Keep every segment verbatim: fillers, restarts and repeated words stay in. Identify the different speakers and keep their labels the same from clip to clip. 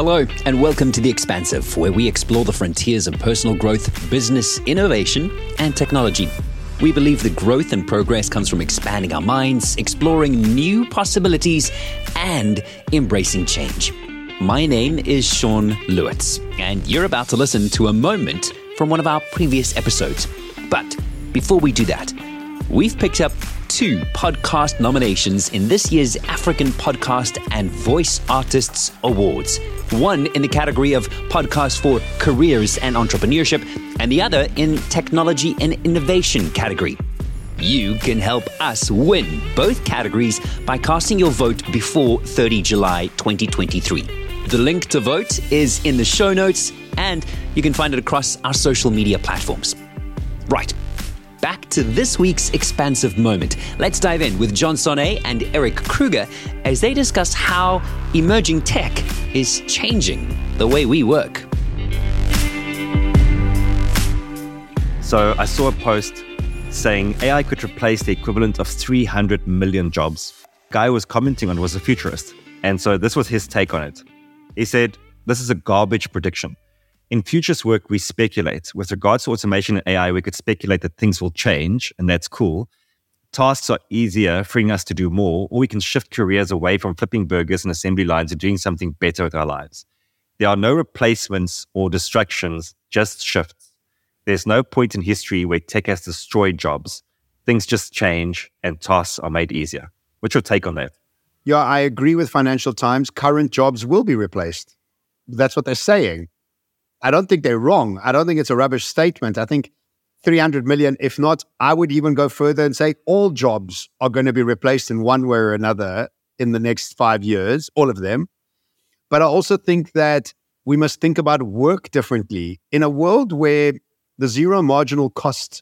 Speaker 1: Hello, and welcome to The Expansive, where we explore the frontiers of personal growth, business, innovation, and technology. We believe that growth and progress comes from expanding our minds, exploring new possibilities, and embracing change. My name is Sean Lewitz, and you're about to listen to a moment from one of our previous episodes. But before we do that, we've picked up two podcast nominations in this year's African Podcast and Voice Artists Awards. One in the category of Podcast for Careers and Entrepreneurship, and the other in Technology and Innovation category. You can help us win both categories by casting your vote before the thirtieth of July twenty twenty-three. The link to vote is in the show notes, and you can find it across our social media platforms. Right. Back to this week's Expansive Moment. Let's dive in with John Sonnet and Eric Kruger as they discuss how emerging tech is changing the way we work.
Speaker 2: So I saw a post saying A I could replace the equivalent of three hundred million jobs. Guy was commenting on was a futurist. And so this was his take on it. He said, this is a garbage prediction. In futures work, we speculate. With regards to automation and A I, we could speculate that things will change, and that's cool. Tasks are easier, freeing us to do more, or we can shift careers away from flipping burgers and assembly lines and doing something better with our lives. There are no replacements or distractions, just shifts. There's no point in history where tech has destroyed jobs. Things just change and tasks are made easier. What's your take on that?
Speaker 3: Yeah, I agree with Financial Times. Current jobs will be replaced. That's what they're saying. I don't think they're wrong. I don't think it's a rubbish statement. I think three hundred million, if not, I would even go further and say all jobs are going to be replaced in one way or another in the next five years, all of them. But I also think that we must think about work differently. In a world where the zero marginal cost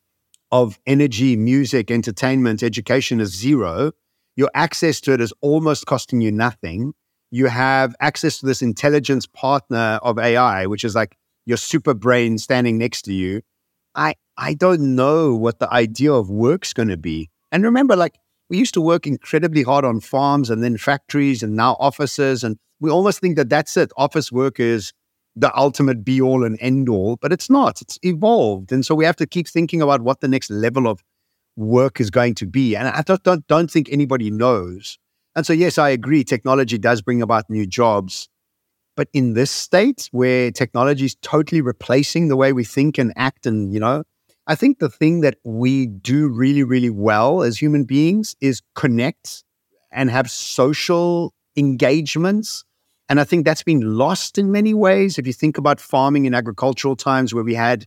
Speaker 3: of energy, music, entertainment, education is zero, your access to it is almost costing you nothing. You have access to this intelligence partner of A I, which is like your super brain standing next to you. I, I don't know what the idea of work's going to be. And remember, like, we used to work incredibly hard on farms and then factories and now offices. And we almost think that that's it. Office work is the ultimate be all and end all, but it's not. It's evolved. And so we have to keep thinking about what the next level of work is going to be. And I don't, don't, don't think anybody knows. And so, yes, I agree, technology does bring about new jobs. But in this state where technology is totally replacing the way we think and act and, you know, I think the thing that we do really, really well as human beings is connect and have social engagements. And I think that's been lost in many ways. If you think about farming in agricultural times where we had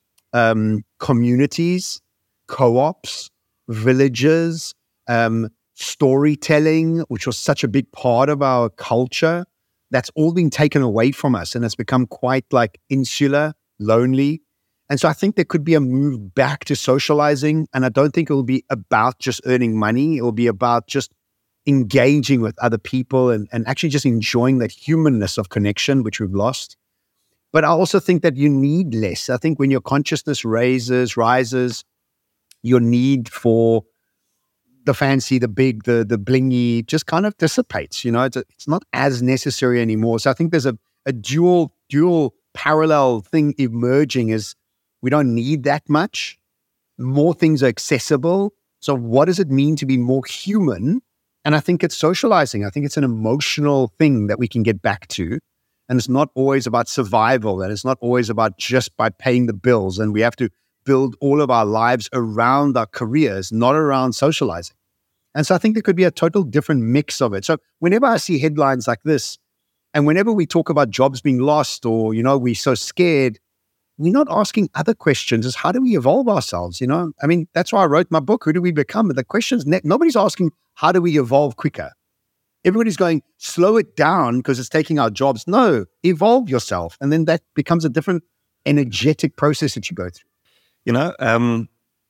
Speaker 3: um, communities, co-ops, villages, um, storytelling, which was such a big part of our culture, that's all been taken away from us. And it's become quite like insular, lonely. And so I think there could be a move back to socializing. And I don't think it will be about just earning money. It will be about just engaging with other people and, and actually just enjoying that humanness of connection, which we've lost. But I also think that you need less. I think when your consciousness raises, rises, your need for the fancy, the big, the the blingy just kind of dissipates. You know, it's, a, it's not as necessary anymore. So I think there's a, a dual, dual parallel thing emerging is we don't need that much. More things are accessible. So what does it mean to be more human? And I think it's socializing. I think it's an emotional thing that we can get back to. And it's not always about survival. And it's not always about just by paying the bills. And we have to build all of our lives around our careers, not around socializing. And so I think there could be a total different mix of it. So whenever I see headlines like this, and whenever we talk about jobs being lost or, you know, we're so scared, we're not asking other questions is how do we evolve ourselves, you know? I mean, that's why I wrote my book, Who Do We Become? The questions, nobody's asking how do we evolve quicker? Everybody's going, slow it down because it's taking our jobs. No, evolve yourself. And then that becomes a different energetic process that you go through.
Speaker 2: You know, um,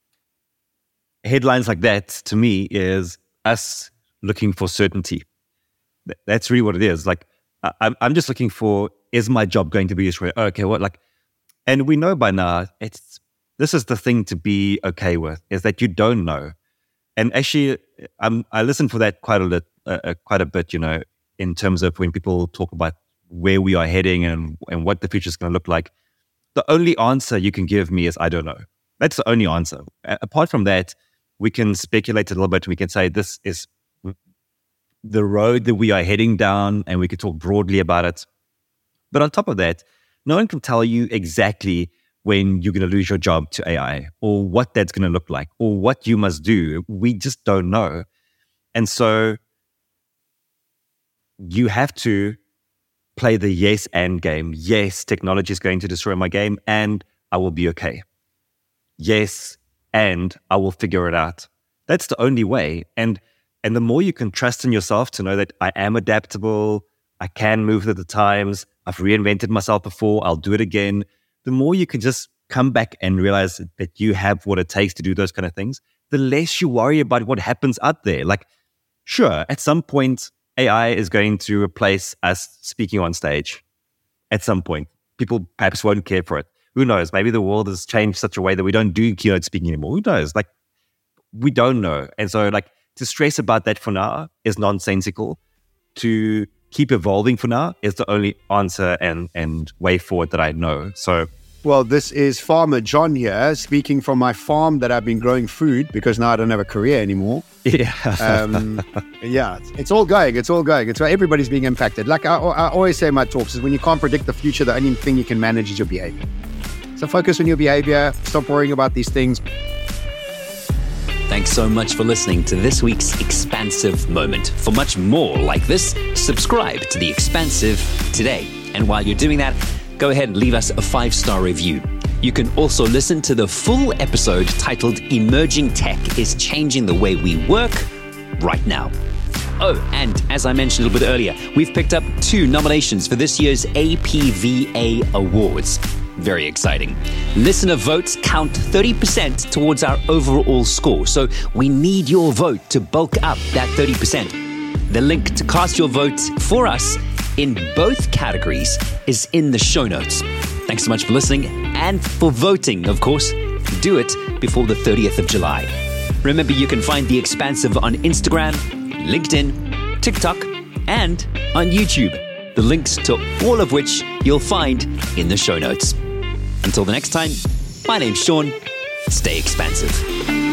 Speaker 2: headlines like that to me is us looking for certainty. That's really what it is. Like, I, I'm just looking for, is my job going to be this way? Okay, what, like, and we know by now, it's this is the thing to be okay with, is that you don't know. And actually, um, I listen for that quite a bit, uh, quite a bit, you know, in terms of when people talk about where we are heading and, and what the future is going to look like, the only answer you can give me is, I don't know. That's the only answer. A- apart from that, we can speculate a little bit. We can say this is the road that we are heading down, and we could talk broadly about it. But on top of that, no one can tell you exactly when you're going to lose your job to A I, or what that's going to look like, or what you must do. We just don't know. And so you have to play the yes and game. Yes, technology is going to destroy my game, and I will be okay. Yes, and I will figure it out. That's the only way. And and the more you can trust in yourself to know that I am adaptable, I can move with the times, I've reinvented myself before, I'll do it again, the more you can just come back and realize that you have what it takes to do those kind of things, the less you worry about what happens out there. Like, sure, at some point, A I is going to replace us speaking on stage. At some point, people perhaps won't care for it. Who knows? Maybe the world has changed such a way that we don't do keynote speaking anymore. Who knows? Like, we don't know. And so, like, to stress about that for now is nonsensical. To keep evolving for now is the only answer and, and way forward that I know. So,
Speaker 3: well, this is Farmer John here, speaking from my farm that I've been growing food because now I don't have a career anymore.
Speaker 2: Yeah.
Speaker 3: um, yeah, it's all going. It's all going. It's everybody's being impacted. Like I, I always say in my talks is when you can't predict the future, the only thing you can manage is your behavior. So focus on your behavior. Stop worrying about these things.
Speaker 1: Thanks so much for listening to this week's Expansive Moment. For much more like this, subscribe to The Expansive today. And while you're doing that, go ahead and leave us a five-star review. You can also listen to the full episode titled Emerging Tech is Changing the Way We Work right now. Oh, and as I mentioned a little bit earlier, we've picked up two nominations for this year's A P V A Awards. Very exciting. Listener votes count thirty percent towards our overall score, so we need your vote to bulk up that thirty percent. The link to cast your vote for us in both categories is in the show notes. Thanks so much for listening and for voting, of course. Do it before the thirtieth of July. Remember, you can find The Expansive on Instagram, LinkedIn, TikTok, and on YouTube. The links to all of which you'll find in the show notes. Until the next time, my name's Sean. Stay expansive.